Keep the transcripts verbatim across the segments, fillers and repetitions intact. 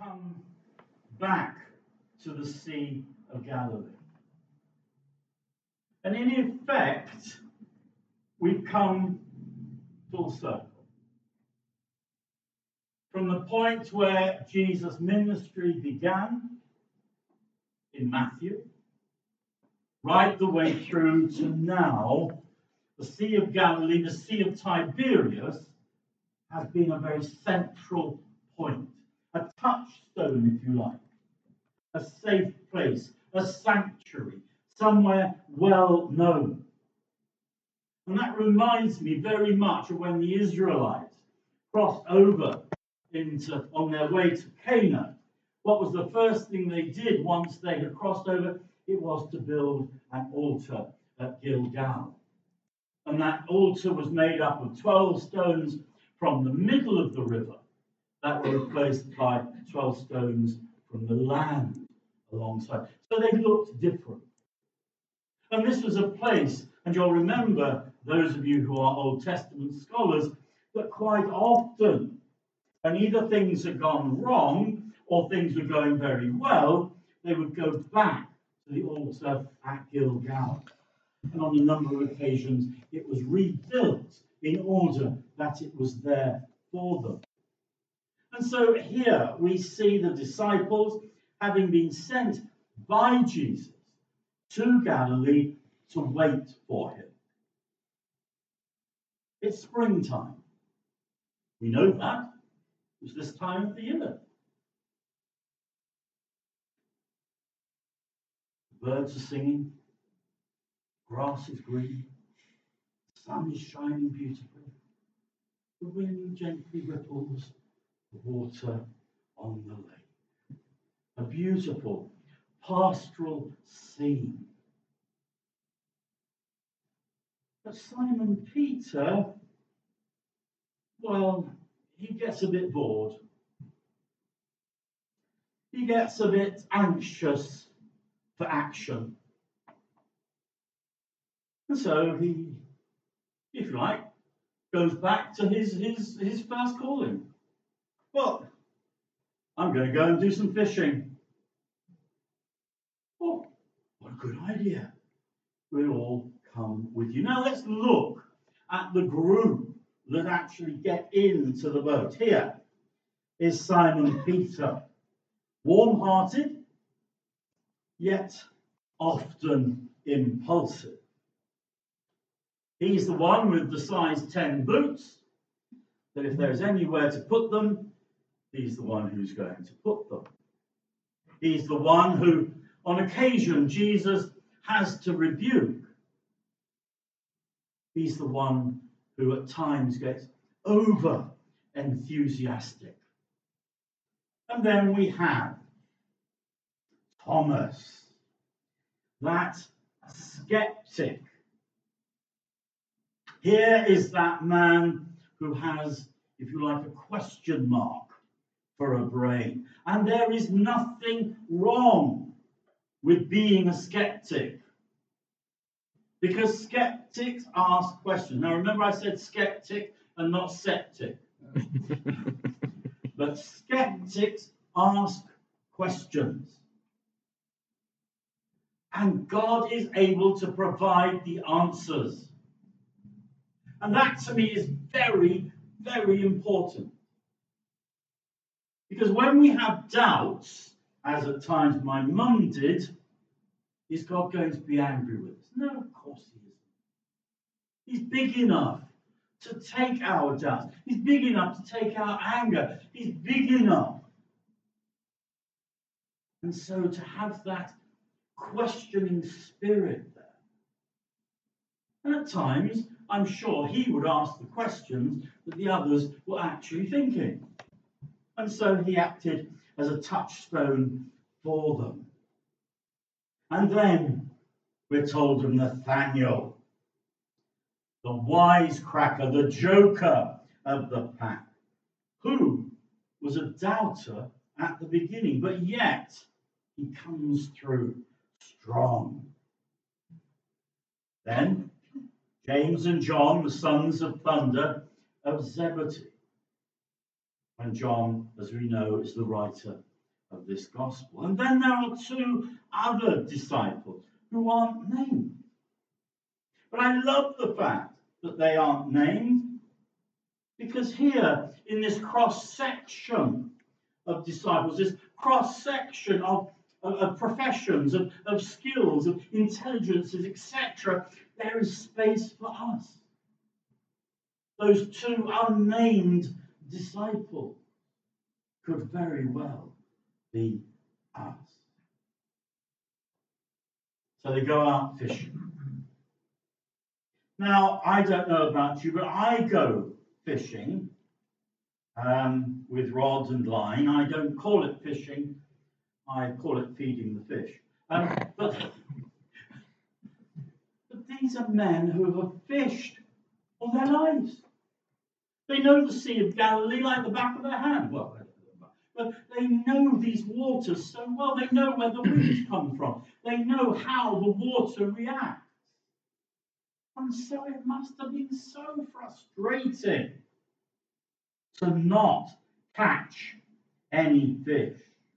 come back to the Sea of Galilee. And in effect, we've come full circle. From the point where Jesus' ministry began in Matthew, right the way through to now, the Sea of Galilee, the Sea of Tiberias, has been a very central point, a touchstone, if you like, a safe place, a sanctuary, somewhere well known. And that reminds me very much of when the Israelites crossed over into on their way to Canaan. What was the first thing they did once they had crossed over? It was to build an altar at Gilgal. And that altar was made up of twelve stones from the middle of the river that were replaced by twelve stones from the land alongside. So they looked different. And this was a place, and you'll remember, those of you who are Old Testament scholars, that quite often, when either things had gone wrong or things were going very well, they would go back to the altar at Gilgal. And on a number of occasions, it was rebuilt in order that it was there for them. And so here we see the disciples having been sent by Jesus to Galilee to wait for him. It's springtime. We know that. It's this time of the year. The birds are singing. Grass is green. The sun is shining beautifully. The wind gently ripples the water on the lake. A beautiful pastoral scene. But Simon Peter, well, he gets a bit bored. He gets a bit anxious for action. And so he, if you like, goes back to his, his, his first calling. Well, I'm going to go and do some fishing. Oh, what a good idea. We'll all come with you. Now let's look at the group that actually get into the boat. Here is Simon Peter, warm-hearted, yet often impulsive. He's the one with the size ten boots, that if there's anywhere to put them, he's the one who's going to put them. He's the one who, on occasion, Jesus has to rebuke. He's the one who at times gets over enthusiastic. And then we have Thomas, that skeptic. Here is that man who has, if you like, a question mark for a brain. And there is nothing wrong with being a skeptic. Because skeptics ask questions. Now remember I said skeptic and not septic. But skeptics ask questions. And God is able to provide the answers. And that to me is very, very important. Because when we have doubts, as at times my mum did, is God going to be angry with us? No, of course he isn't. He's big enough to take our doubts. He's big enough to take our anger. He's big enough. And so to have that questioning spirit there. And at times, I'm sure he would ask the questions that the others were actually thinking. And so he acted as a touchstone for them. And then we're told of Nathaniel, the wisecracker, the joker of the pack, who was a doubter at the beginning, but yet he comes through strong. Then James and John, the sons of thunder of Zebedee. And John, as we know, is the writer of this gospel. And then there are two other disciples who aren't named. But I love the fact that they aren't named, because here in this cross-section of disciples, this cross-section of, of, of professions, of, of skills, of intelligences, et cetera, there is space for us. Those two unnamed disciples could very well be us. So they go out fishing. Now, I don't know about you, but I go fishing um, with rods and line. I don't call it fishing. I call it feeding the fish. Um, but, but these are men who have fished all their lives. They know the Sea of Galilee like the back of their hand. Well, but they know these waters so well. They know where the winds come from. They know how the water reacts. And so it must have been so frustrating to not catch any fish.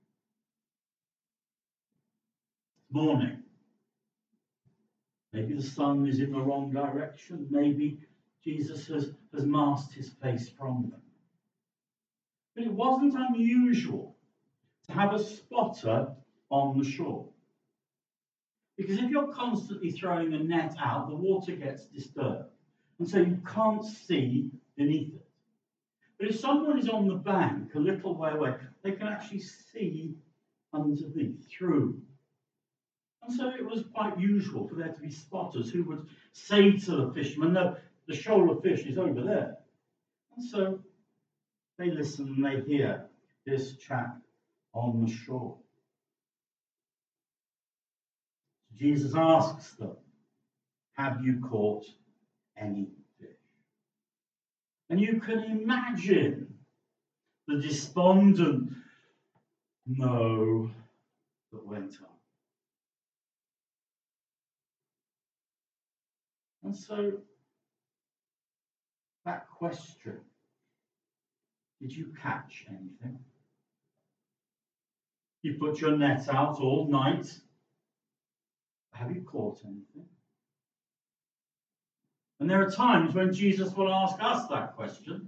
Morning. Maybe the sun is in the wrong direction. Maybe Jesus has, has masked his face from them. But it wasn't unusual to have a spotter on the shore. Because if you're constantly throwing a net out, the water gets disturbed. And so you can't see beneath it. But if someone is on the bank a little way away, they can actually see underneath, through. And so it was quite usual for there to be spotters who would say to the fishermen, no, the shoal of fish is over there. And so they listen and they hear this chap on the shore. Jesus asks them, have you caught any fish? And you can imagine the despondent no that went up. And so that question, did you catch anything? You put your net out all night. Have you caught anything? And there are times when Jesus will ask us that question.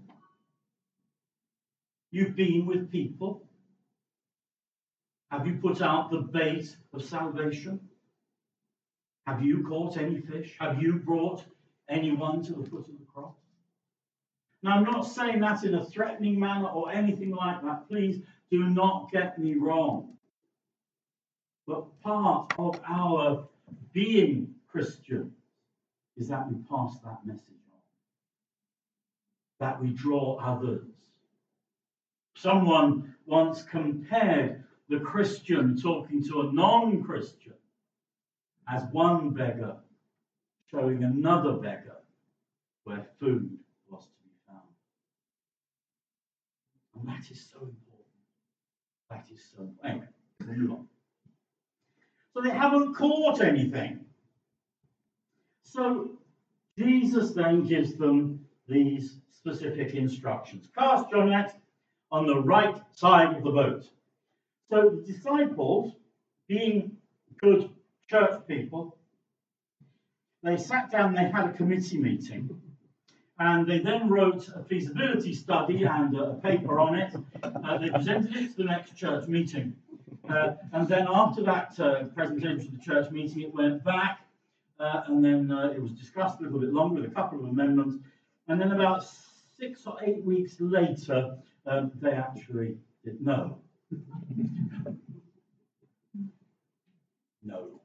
You've been with people. Have you put out the bait of salvation? Have you caught any fish? Have you brought anyone to the foot of the cross? Now, I'm not saying that in a threatening manner or anything like that. Please do not get me wrong. But part of our being Christian is that we pass that message on, that we draw others. Someone once compared the Christian talking to a non-Christian as one beggar showing another beggar where food was to be found. And that is so important. That is so important. Anyway, we'll move on. So they haven't caught anything. So Jesus then gives them these specific instructions. Cast your net on the right side of the boat. So the disciples, being good church people, they sat down, they had a committee meeting, and they then wrote a feasibility study and a paper on it. Uh, they presented it to the next church meeting. Uh, and then after that uh, presentation to the church meeting, it went back, uh, and then uh, it was discussed a little bit longer with a couple of amendments. And then about six or eight weeks later, um, they actually did no. No.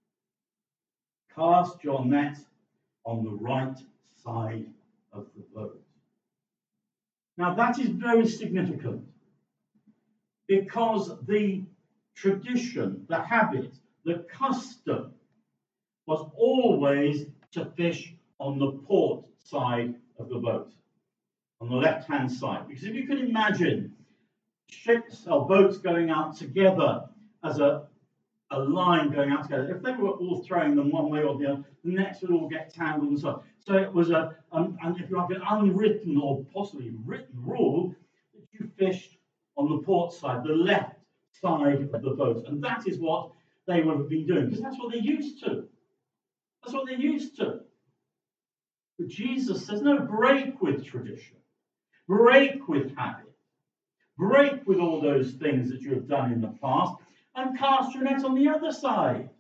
Cast your net on the right side of the boat. Now that is very significant, because the tradition, the habit, the custom was always to fish on the port side of the boat, on the left-hand side. Because if you can imagine ships or boats going out together as a, a line going out together, if they were all throwing them one way or the other, the nets would all get tangled and so on. So it was a, um, and if you like, an unwritten or possibly written rule that you fished on the port side, the left side of the boat. And that is what they would have been doing, because that's what they're used to. That's what they're used to. But Jesus says, no, break with tradition. Break with habit. Break with all those things that you have done in the past and cast your net on the other side.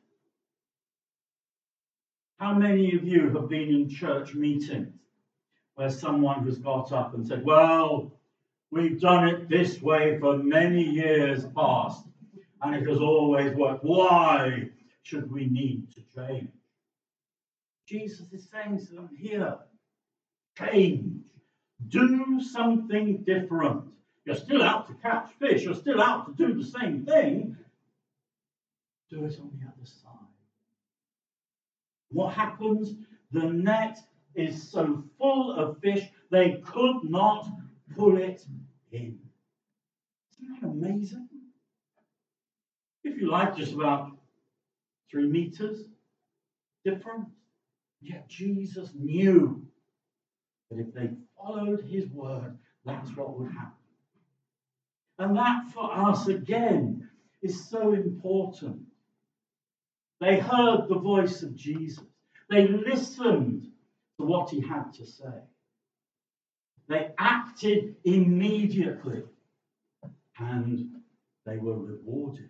How many of you have been in church meetings where someone has got up and said, well, we've done it this way for many years past, and it has always worked. Why should we need to change? Jesus is saying to them here, change. Do something different. You're still out to catch fish. You're still out to do the same thing. Do it on the other side. What happens? The net is so full of fish, they could not pull it in. Isn't that amazing? If you like, just about three meters difference. Yet Jesus knew that if they followed his word, that's what would happen. And that for us, again, is so important. They heard the voice of Jesus. They listened to what he had to say. They acted immediately, and they were rewarded.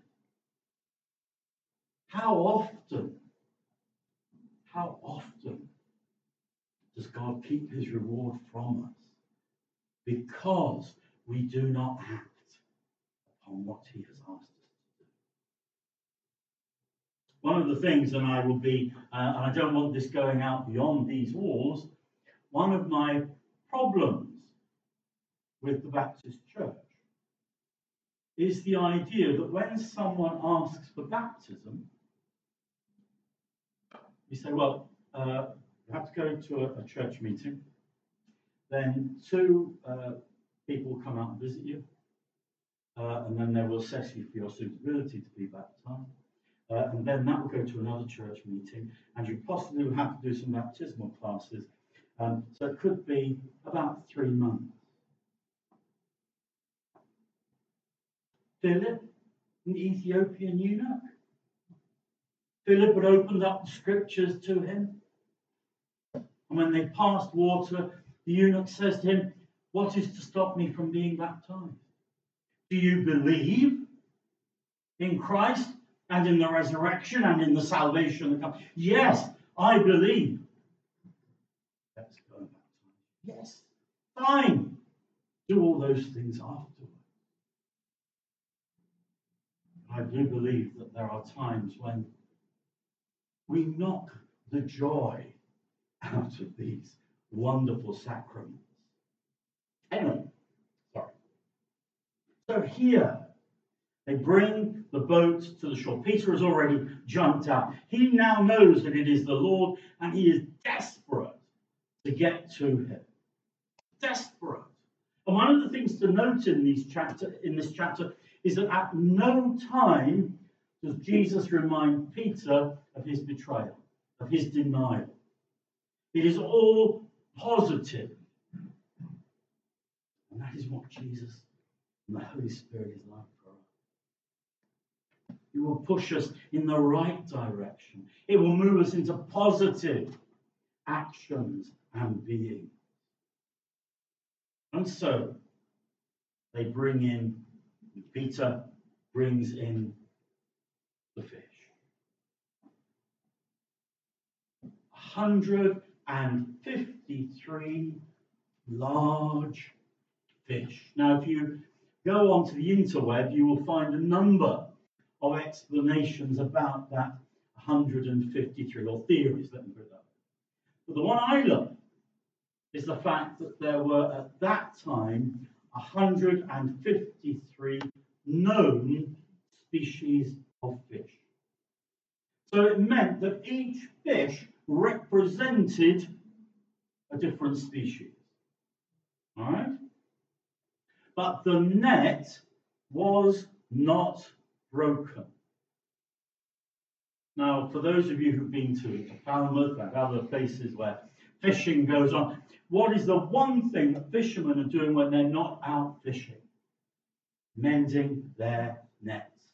How often, how often does God keep his reward from us? Because we do not act upon what he has asked us to do. One of the things, and I will be, uh, and I don't want this going out beyond these walls, one of my problems with the Baptist Church is the idea that when someone asks for baptism, you say, well, uh, you have to go to a, a church meeting, then two uh, people come out and visit you, uh, and then they will assess you for your suitability to be baptized, uh, and then that will go to another church meeting, and you possibly will have to do some baptismal classes, um, so it could be about three months. Philip, an Ethiopian eunuch, Philip had opened up the scriptures to him. And when they passed water, the eunuch says to him, what is to stop me from being baptized? Do you believe in Christ and in the resurrection and in the salvation that comes? Yes, I believe. Let's go and baptize. Yes, fine. Do all those things afterwards. I do believe that there are times when we knock the joy out of these wonderful sacraments. Anyway, sorry. So here, they bring the boat to the shore. Peter has already jumped out. He now knows that it is the Lord, and he is desperate to get to him. Desperate. And one of the things to note in, these chapter, in this chapter is that at no time does Jesus remind Peter of his betrayal, of his denial. It is all positive. And that is what Jesus and the Holy Spirit is like for us. It will push us in the right direction. It will move us into positive actions and being. And so, they bring in, Peter brings in the fish. one hundred fifty-three large fish. Now, if you go onto the interweb, you will find a number of explanations about that one hundred fifty-three, or theories, let me put it that way. But the one I love is the fact that there were at that time one hundred fifty-three known species of fish. So it meant that each fish represented a different species. All right? But the net was not broken. Now, for those of you who've been to Falmouth and other places where fishing goes on, what is the one thing that fishermen are doing when they're not out fishing? Mending their nets.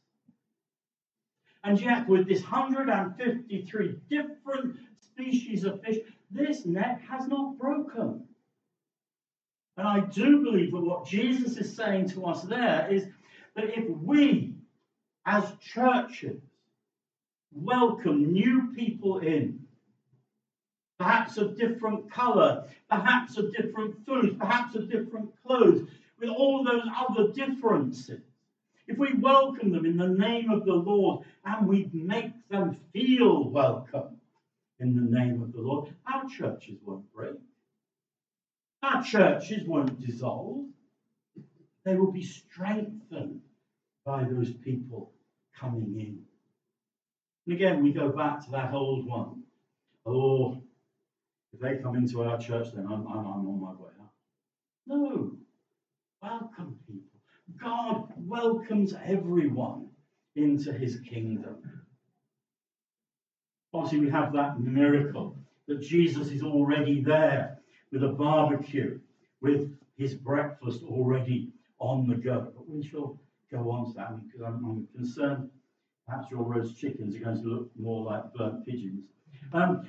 And yet, with this one hundred fifty-three different species of fish, this net has not broken. And I do believe that what Jesus is saying to us there is that if we, as churches, welcome new people in, perhaps of different colour, perhaps of different foods, perhaps of different clothes, with all those other differences, if we welcome them in the name of the Lord and we make them feel welcome in the name of the Lord, our churches won't break. Our churches won't dissolve. They will be strengthened by those people coming in. And again, we go back to that old one. Oh, if they come into our church, then I'm, I'm, I'm on my way out. No. Welcome people. God welcomes everyone into his kingdom. Obviously, we have that miracle that Jesus is already there with a barbecue, with his breakfast already on the go. But we shall go on to that because I'm, I'm concerned perhaps your roast chickens are going to look more like burnt pigeons. Um,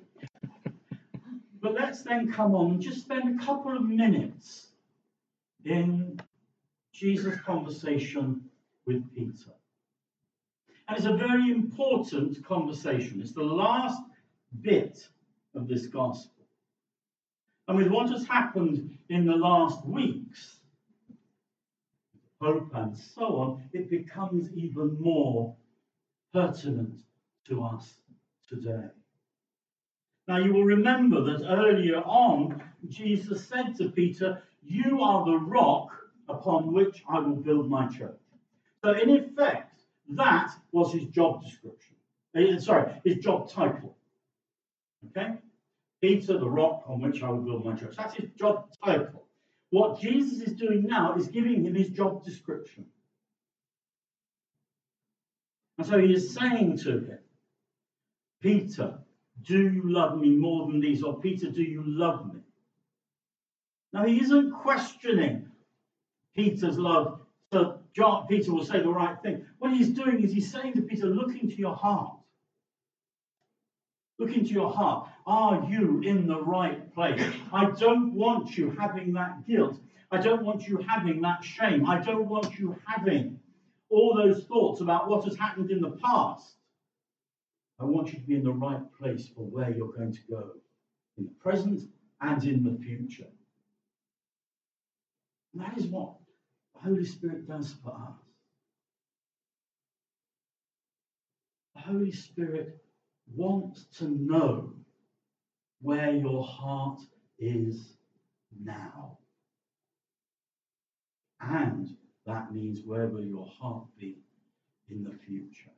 but let's then come on and just spend a couple of minutes in Jesus' conversation with Peter. And it's a very important conversation. It's the last bit of this gospel. And with what has happened in the last weeks, Pope and so on, it becomes even more pertinent to us today. Now you will remember that earlier on, Jesus said to Peter, "You are the rock upon which I will build my church." So in effect, that was his job description. Uh, sorry, his job title. Okay? Peter, the rock on which I will build my church. That's his job title. What Jesus is doing now is giving him his job description. And so he is saying to him, Peter, do you love me more than these? Or Peter, do you love me? Now he isn't questioning Peter's love, so John, Peter will say the right thing. What he's doing is he's saying to Peter, look into your heart. Look into your heart. Are you in the right place? I don't want you having that guilt. I don't want you having that shame. I don't want you having all those thoughts about what has happened in the past. I want you to be in the right place for where you're going to go in the present and in the future. And that is what the Holy Spirit does for us. The Holy Spirit wants to know where your heart is now. And that means where will your heart be in the future.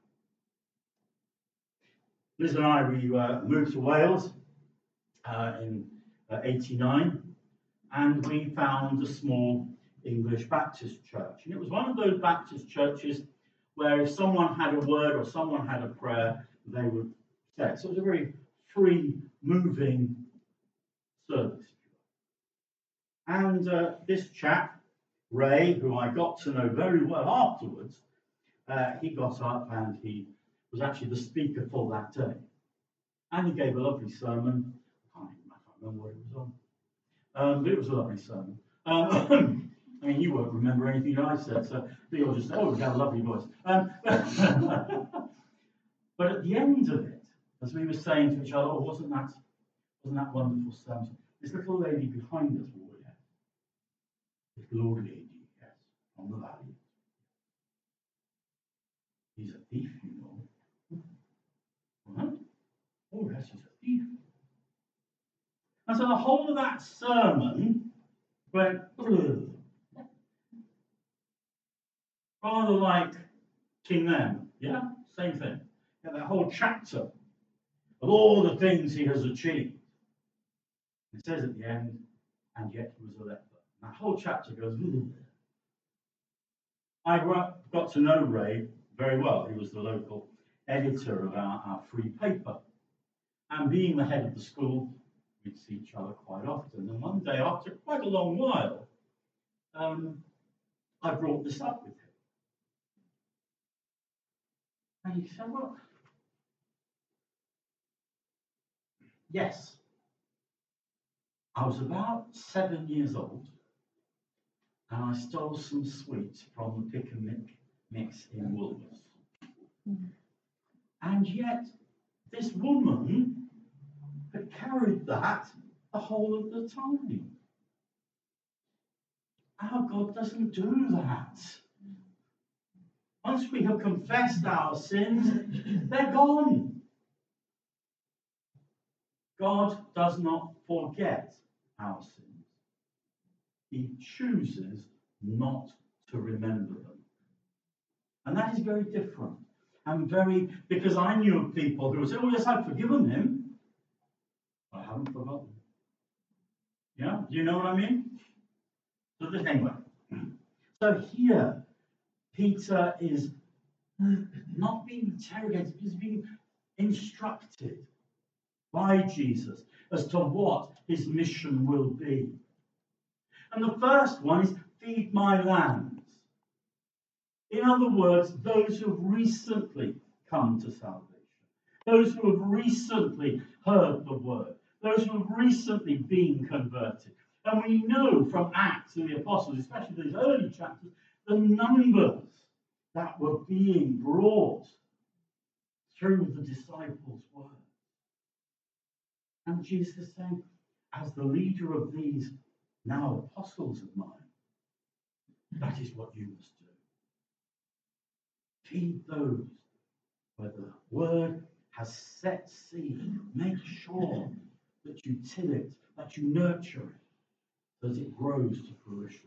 Liz and I, we uh, moved to Wales uh, in uh, eighty-nine, and we found a small English Baptist church. And it was one of those Baptist churches where if someone had a word or someone had a prayer, they would say it. So it was a very free, moving service. And uh, this chap, Ray, who I got to know very well afterwards, uh, he got up and he was actually the speaker for that day. And he gave a lovely sermon. I can't, I can't remember what it was on. Um, but it was a lovely sermon. Um, I mean, you won't remember anything that I said, so you'll just say, oh, you have a lovely voice. Um, but at the end of it, as we were saying to each other, oh, wasn't that, wasn't that wonderful sermon? This little lady behind us, oh, yes. Little old lady, yes, from the valley. He's a thief, you know. What? Oh, yes, he's a thief. And so the whole of that sermon went, ugh. Rather like King Lear, yeah? Same thing. Yeah, that whole chapter of all the things he has achieved. It says at the end, and yet he was a leper. And that whole chapter goes, ugh. I got to know Ray very well. He was the local editor of our, our free paper. And being the head of the school, we'd see each other quite often. And one day, after quite a long while, um, I brought this up with him. And he said, well, yes, I was about seven years old and I stole some sweets from the pick and mix mix in Woolworths. Mm-hmm. And yet, this woman had carried that the whole of the time. Our God doesn't do that. Once we have confessed our sins, they're gone. God does not forget our sins. He chooses not to remember them. And that is very different. And very, because I knew of people who would say, oh yes, I've forgiven him. I haven't forgotten. Yeah, do you know what I mean? So this, anyway. So here, Peter is not being interrogated, he's being instructed by Jesus as to what his mission will be. And the first one is feed my lambs. In other words, those who have recently come to salvation, those who have recently heard the word, those who have recently been converted. And we know from Acts of the Apostles, especially those early chapters, the numbers that were being brought through the disciples' word. And Jesus is saying, as the leader of these now apostles of mine, that is what you must do. Feed those where the word has set seed. Make sure that you till it, that you nurture it, that it grows to fruition.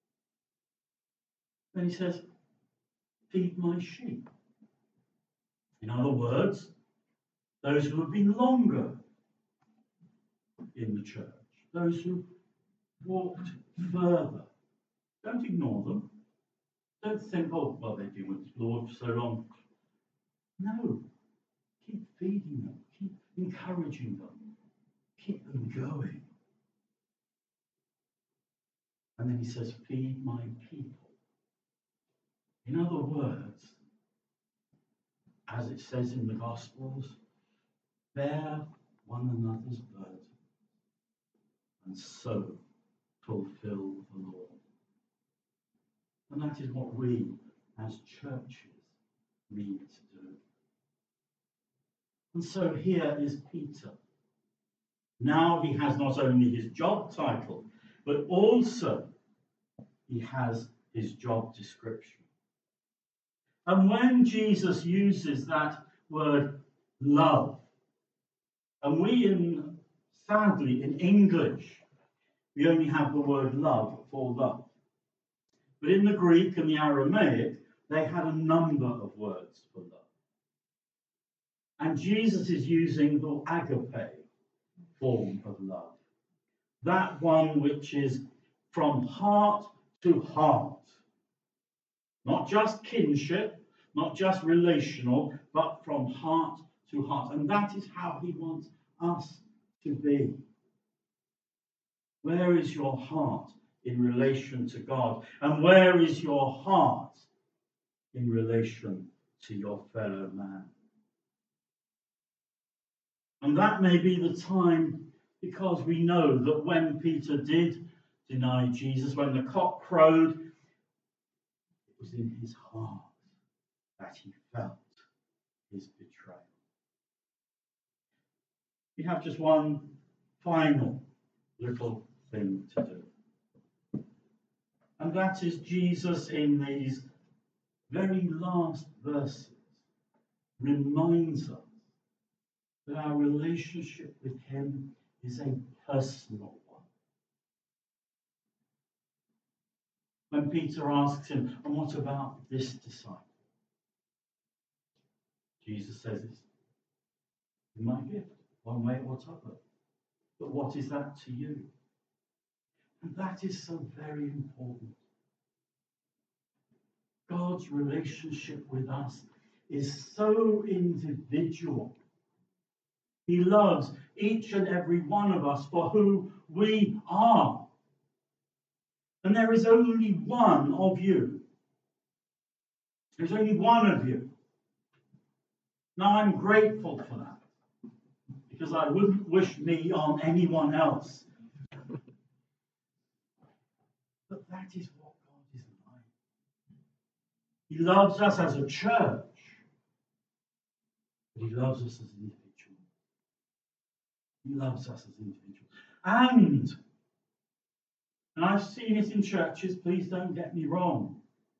Then he says, feed my sheep. In other words, those who have been longer in the church, those who walked further. Don't ignore them. Don't think, oh, well, they've been with the Lord for so long. No. Keep feeding them. Keep encouraging them. Keep them going. And then he says, feed my people. In other words, as it says in the Gospels, bear one another's burdens and so fulfill the Lord. And that is what we as churches need to do. And so here is Peter. Now he has not only his job title, but also he has his job description. And when Jesus uses that word love, and we in, sadly, in English, we only have the word love for love. But in the Greek and the Aramaic, they had a number of words for love. And Jesus is using the agape form of love. That one which is from heart to heart. Not just kinship, not just relational, but from heart to heart. And that is how he wants us to be. Where is your heart in relation to God? And where is your heart in relation to your fellow man? And that may be the time, because we know that when Peter did deny Jesus, when the cock crowed, it was in his heart that he felt his betrayal. We have just one final little thing to do. And that is Jesus in these very last verses reminds us that our relationship with him is a personal one. When Peter asks him, and what about this disciple? Jesus says it's my gift, one way or t'other. But what is that to you? And that is so very important. God's relationship with us is so individual. He loves each and every one of us for who we are. And there is only one of you. There's only one of you. Now, I'm grateful for that, because I wouldn't wish me on anyone else. But that is what God is like. He loves us as a church, but he loves us as individuals. He loves us as individuals. And, and I've seen it in churches, please don't get me wrong,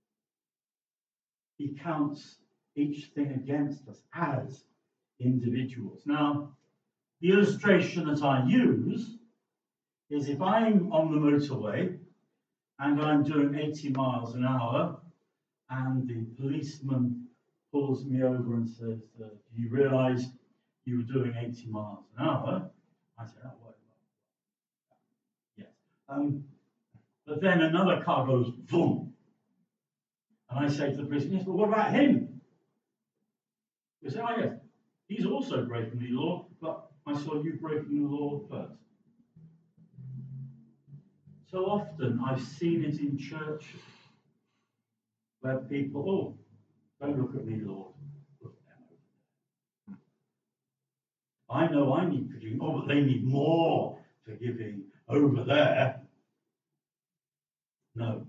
he counts each thing against us as individuals. Now, the illustration that I use is if I'm on the motorway and I'm doing eighty miles an hour and the policeman pulls me over and says, uh, do you realise you were doing eighty miles an hour? I say, oh, what? Yes. Um, but then another car goes, boom. And I say to the policeman, yes, but what about him? They say, oh, yes, he's also breaking the law, but I saw you breaking the law first. So often I've seen it in churches where people, oh, don't look at me, Lord. Look at them over there. I know I need forgiving. Oh, but they need more forgiving over there. No.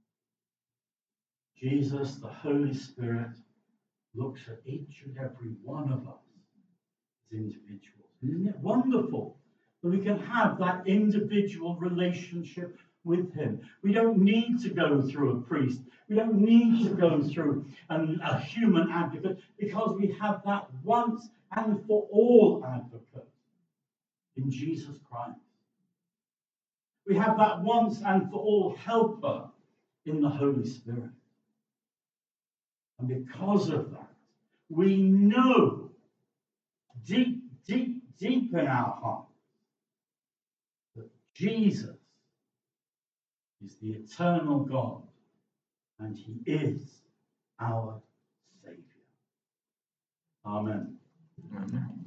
Jesus, the Holy Spirit, looks at each and every one of us as individuals. Isn't it wonderful that we can have that individual relationship with him? We don't need to go through a priest. We don't need to go through an, a human advocate, because we have that once and for all advocate in Jesus Christ. We have that once and for all helper in the Holy Spirit. And because of that, we know deep, deep, deep in our hearts that Jesus is the eternal God and he is our Saviour. Amen. Amen.